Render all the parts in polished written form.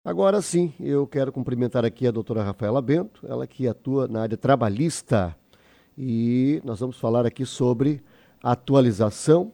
Agora sim, eu quero cumprimentar aqui a doutora Rafaela Bento, ela que atua na área trabalhista, e nós vamos falar aqui sobre a atualização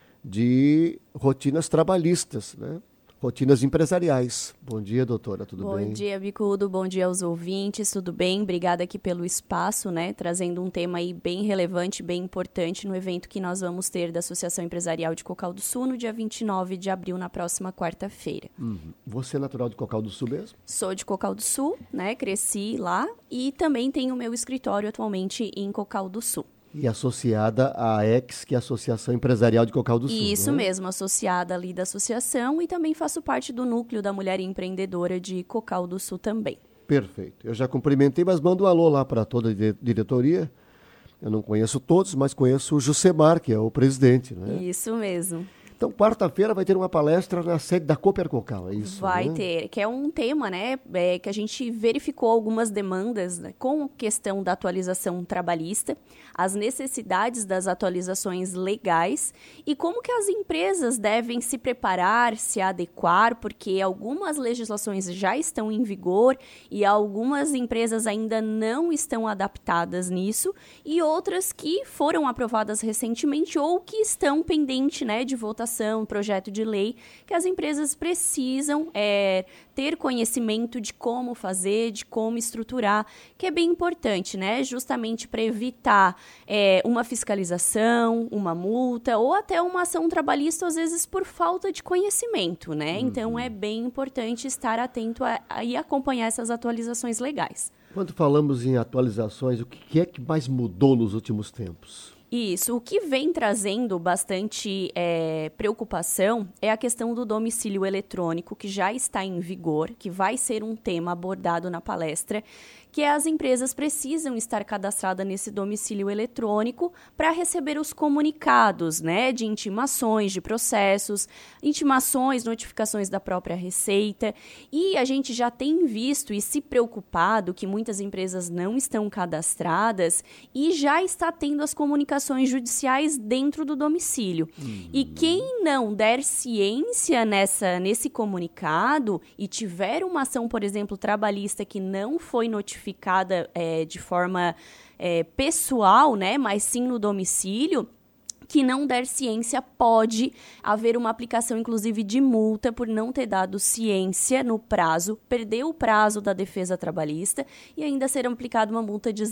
de rotinas trabalhistas, né? Rotinas empresariais. Bom dia, doutora, tudo bem? Bom dia, Bicudo. Bom dia aos ouvintes, tudo bem? Obrigada aqui pelo espaço, né? Trazendo um tema aí bem relevante, bem importante no evento que nós vamos ter da Associação Empresarial de Cocal do Sul no dia 29 de abril, na próxima quarta-feira. Você é natural de Cocal do Sul mesmo? Sou de Cocal do Sul, né? Cresci lá e também tenho meu escritório atualmente em Cocal do Sul. E associada à AEX, que é a Associação Empresarial de Cocal do Sul, Isso né? mesmo, associada ali da associação e também faço parte do núcleo da Mulher Empreendedora de Cocal do Sul também. Perfeito. Eu já cumprimentei, mas mando um alô lá para toda a diretoria. Eu não conheço todos, mas conheço o Jucemar, que é o presidente, né? Isso mesmo. Então, quarta-feira vai ter uma palestra na sede da Cooper Cocal, é isso? Vai né? ter, que é um tema, né, que a gente verificou algumas demandas, né, com a questão da atualização trabalhista, as necessidades das atualizações legais e como que as empresas devem se preparar, se adequar, porque algumas legislações já estão em vigor e algumas empresas ainda não estão adaptadas nisso e outras que foram aprovadas recentemente ou que estão pendentes, né, de votação, projeto de lei, que as empresas precisam ter conhecimento de como fazer, de como estruturar, que é bem importante, né? Justamente para evitar uma fiscalização, uma multa ou até uma ação trabalhista, às vezes por falta de conhecimento, né? Então é bem importante estar atento e acompanhar essas atualizações legais. Quando falamos em atualizações, o que é que mais mudou nos últimos tempos? Isso, o que vem trazendo bastante preocupação é a questão do domicílio eletrônico, que já está em vigor, que vai ser um tema abordado na palestra, que as empresas precisam estar cadastradas nesse domicílio eletrônico para receber os comunicados, né, de intimações, de processos, intimações, notificações da própria Receita. E a gente já tem visto e se preocupado que muitas empresas não estão cadastradas e já está tendo as comunicações judiciais dentro do domicílio. E quem não der ciência nesse comunicado e tiver uma ação, por exemplo, trabalhista que não foi notificada de forma pessoal, né, mas sim no domicílio, que não der ciência, pode haver uma aplicação, inclusive, de multa por não ter dado ciência no prazo, perder o prazo da defesa trabalhista e ainda ser aplicada uma multa de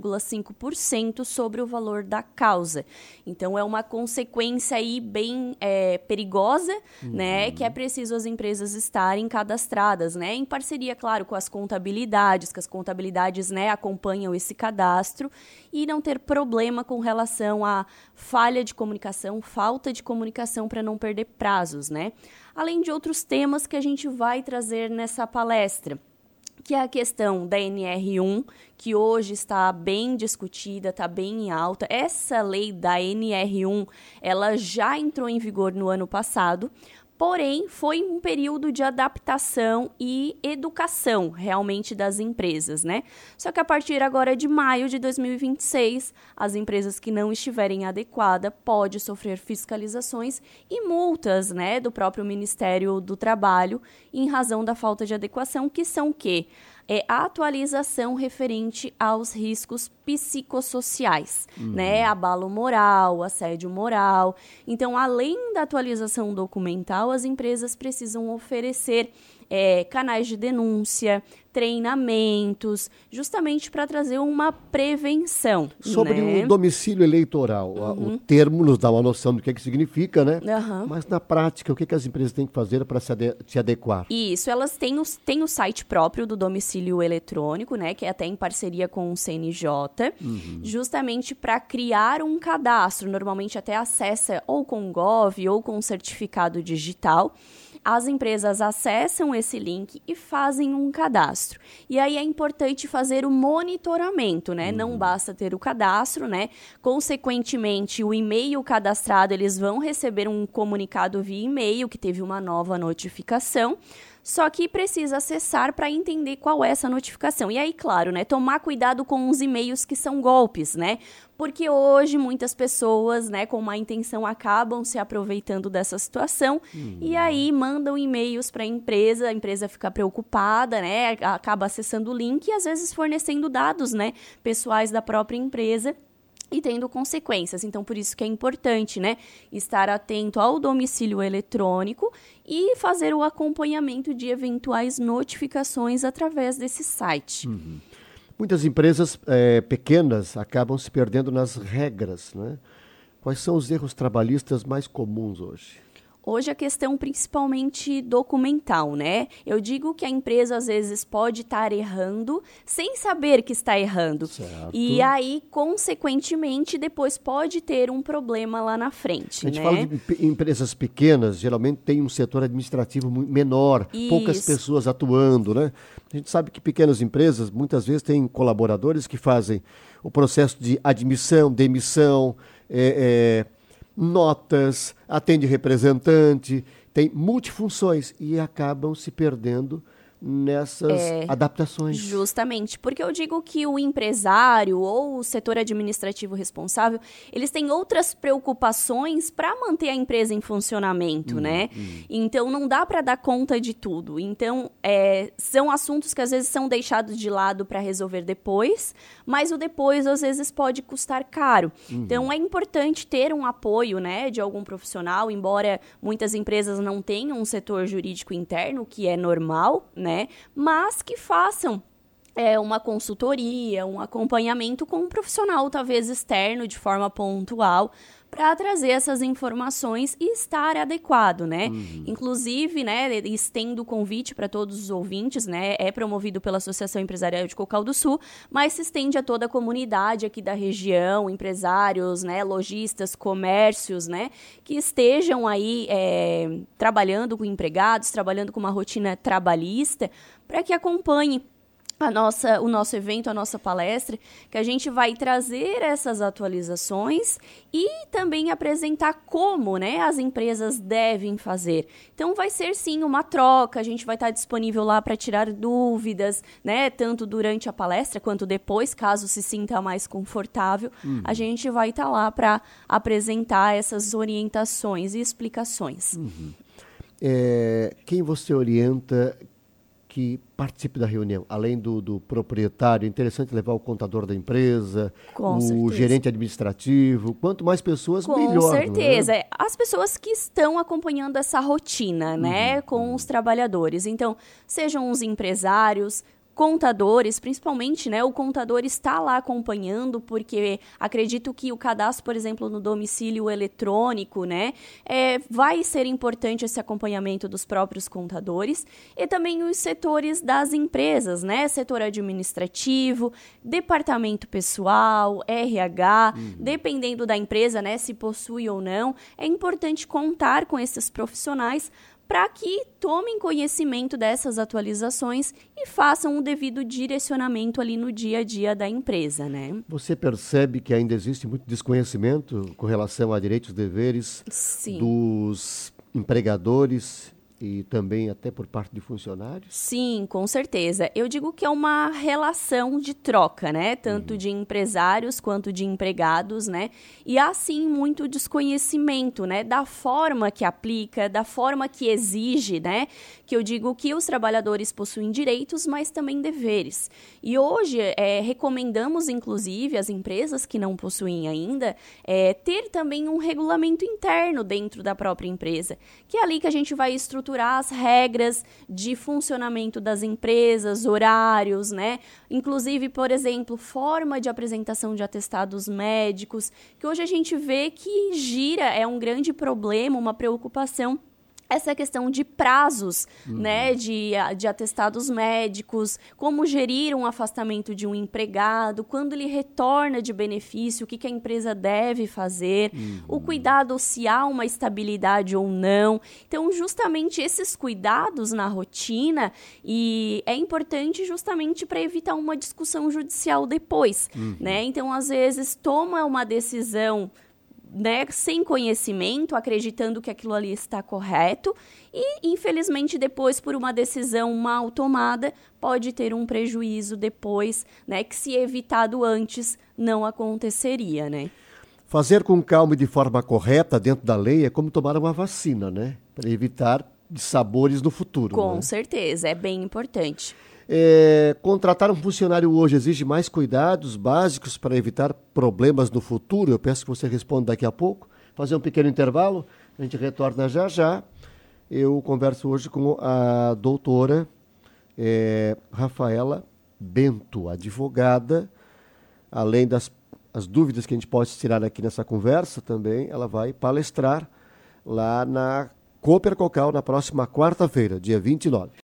0,5% sobre o valor da causa. Então, é uma consequência aí bem perigosa, né, que é preciso as empresas estarem cadastradas, né, em parceria, claro, com as contabilidades, que as contabilidades, né, acompanham esse cadastro e não ter problema com relação à falha de comunicação, falta de comunicação para não perder prazos, né? Além de outros temas que a gente vai trazer nessa palestra, que é a questão da NR1, que hoje está bem discutida, está bem em alta. Essa lei da NR1, ela já entrou em vigor no ano passado, porém, foi um período de adaptação e educação, realmente, das empresas, né? Só que a partir agora de maio de 2026, as empresas que não estiverem adequadas podem sofrer fiscalizações e multas, né, do próprio Ministério do Trabalho em razão da falta de adequação, que são o quê? A atualização referente aos riscos psicossociais, né? Abalo moral, assédio moral. Então, além da atualização documental, as empresas precisam oferecer canais de denúncia, treinamentos, justamente para trazer uma prevenção. Sobre né? o domicílio eleitoral, o termo nos dá uma noção do que significa, né? Mas na prática, o que as empresas têm que fazer para se adequar? Isso, elas têm o site próprio do domicílio eletrônico, né, que é até em parceria com o CNJ, justamente para criar um cadastro. Normalmente até acessa ou com o Gov ou com um certificado digital. As empresas acessam esse link e fazem um cadastro. E aí é importante fazer o monitoramento, né? Não basta ter o cadastro, né? Consequentemente, o e-mail cadastrado, eles vão receber um comunicado via e-mail que teve uma nova notificação. só que precisa acessar para entender qual é essa notificação. E aí, claro, né, tomar cuidado com os e-mails que são golpes, né? Porque hoje muitas pessoas, né, com má intenção acabam se aproveitando dessa situação e aí mandam e-mails para a empresa fica preocupada, né, acaba acessando o link e às vezes fornecendo dados, né, pessoais da própria empresa e tendo consequências. Então, por isso que é importante, né, estar atento ao domicílio eletrônico e fazer o acompanhamento de eventuais notificações através desse site. Muitas empresas pequenas acabam se perdendo nas regras, né? Quais são os erros trabalhistas mais comuns hoje? Hoje a questão principalmente documental, né? Eu digo que a empresa às vezes pode estar errando sem saber que está errando. Certo. E aí, consequentemente, depois pode ter um problema lá na frente, A gente né? fala de empresas pequenas, geralmente tem um setor administrativo menor, poucas pessoas atuando, né? A gente sabe que pequenas empresas muitas vezes têm colaboradores que fazem o processo de admissão, demissão, notas, atende representante, tem multifunções e acabam se perdendo nessas adaptações. Justamente, porque eu digo que o empresário ou o setor administrativo responsável, eles têm outras preocupações para manter a empresa em funcionamento, né? Então, não dá para dar conta de tudo. Então, são assuntos que às vezes são deixados de lado para resolver depois, mas o depois às vezes pode custar caro. Então, é importante ter um apoio, né, de algum profissional, embora muitas empresas não tenham um setor jurídico interno, que é normal, né? Mas que façam uma consultoria, um acompanhamento com um profissional, talvez externo, de forma pontual, para trazer essas informações e estar adequado, né? Inclusive, né, estendo o convite para todos os ouvintes, né? É promovido pela Associação Empresarial de Cocal do Sul, mas se estende a toda a comunidade aqui da região, empresários, né, lojistas, comércios, né, que estejam aí trabalhando com empregados, trabalhando com uma rotina trabalhista, para que acompanhem o nosso evento, a nossa palestra, que a gente vai trazer essas atualizações e também apresentar como, né, as empresas devem fazer. Então, vai ser sim uma troca, a gente vai estar disponível lá para tirar dúvidas, né, tanto durante a palestra quanto depois, caso se sinta mais confortável, a gente vai estar lá para apresentar essas orientações e explicações. Quem você orienta que participe da reunião, além do proprietário? É interessante levar o contador da empresa, Com certeza. gerente administrativo. Quanto mais pessoas, melhor. Com certeza. Não é? As pessoas que estão acompanhando essa rotina, né, com os trabalhadores. Então, sejam os empresários, contadores, principalmente, né, o contador está lá acompanhando, porque acredito que o cadastro, por exemplo, no domicílio eletrônico, né, vai ser importante esse acompanhamento dos próprios contadores e também os setores das empresas, né, setor administrativo, departamento pessoal, RH, dependendo da empresa, né, se possui ou não, é importante contar com esses profissionais para que tomem conhecimento dessas atualizações e façam o devido direcionamento ali no dia a dia da empresa, né? Você percebe que ainda existe muito desconhecimento com relação a direitos e deveres dos empregadores e também até por parte de funcionários? Sim, com certeza. Eu digo que é uma relação de troca, né? Tanto de empresários quanto de empregados, né? E há, sim, muito desconhecimento, né? Da forma que aplica, da forma que exige, né? Que eu digo que os trabalhadores possuem direitos, mas também deveres. E hoje, recomendamos, inclusive, às empresas que não possuem ainda, ter também um regulamento interno dentro da própria empresa, que é ali que a gente vai estruturar as regras de funcionamento das empresas, horários, né? Inclusive, por exemplo, forma de apresentação de atestados médicos, que hoje a gente vê que é um grande problema, uma preocupação, essa questão de prazos, né, de atestados médicos, como gerir um afastamento de um empregado, quando ele retorna de benefício, o que a empresa deve fazer, o cuidado se há uma estabilidade ou não. Então, justamente esses cuidados na rotina, e é importante justamente para evitar uma discussão judicial depois, né? Então, às vezes, toma uma decisão né, sem conhecimento, acreditando que aquilo ali está correto e, infelizmente, depois, por uma decisão mal tomada, pode ter um prejuízo depois, né, que se evitado antes não aconteceria, né? Fazer com calma e de forma correta dentro da lei é como tomar uma vacina, né? Para evitar dissabores no futuro. Com né? certeza, é bem importante. Contratar um funcionário hoje exige mais cuidados básicos para evitar problemas no futuro? Eu peço que você responda daqui a pouco. Fazer um pequeno intervalo, a gente retorna já já. Eu converso hoje com a doutora Rafaela Bento, advogada. Além das dúvidas que a gente pode tirar aqui nessa conversa também, ela vai palestrar lá na Cooper Cocal na próxima quarta-feira, dia 29.